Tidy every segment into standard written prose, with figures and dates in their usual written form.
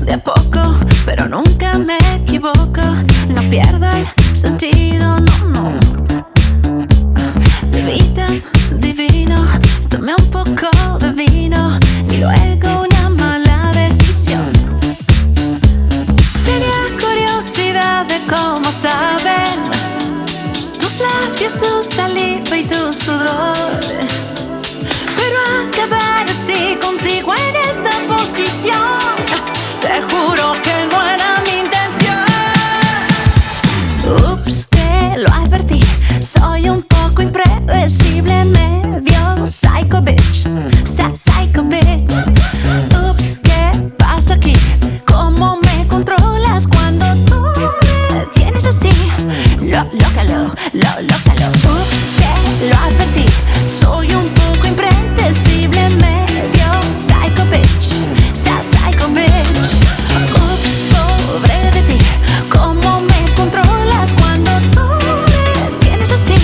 de a poco, pero nunca me equivoco. No pierdo el sentido, no, no. De vida divino, tomé un poco de vino y luego una mala decisión. Tenía curiosidad de cómo saben tus labios, tu saliva y tu sudor, pero acabar así contigo en esta posición, te juro que no era mi intención. Ups, te lo advertí, soy un poco impredecible, medio psycho bitch, psycho bitch. Ups, ¿qué pasa aquí? ¿Cómo me controlas cuando tú me tienes así? Lócalo. Ups, te lo advertí, soy un poco impredecible, medio psycho bitch, psycho bitch. Ups, pobre de ti, ¿cómo me controlas cuando tú me tienes así?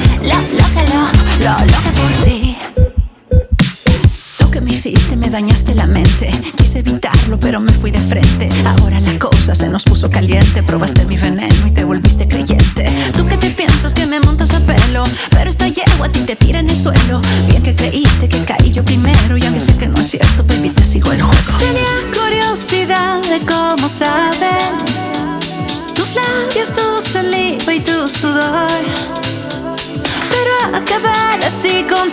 Loca por ti. Tú que me hiciste, me dañaste la mente. Quise evitarlo, pero me fui de frente. Ahora la cosa se nos puso caliente. Probaste mi veneno y te volviste creyente. Tú que te piensas que me montas a pelo, pero esta yegua a ti te tira en el suelo. Bien que creíste que caí yo primero, y aunque sé que no es cierto, baby, te sigo el juego. Tenía curiosidad de cómo saben tus labios, tu saliva y tu sudor, pero acabar así con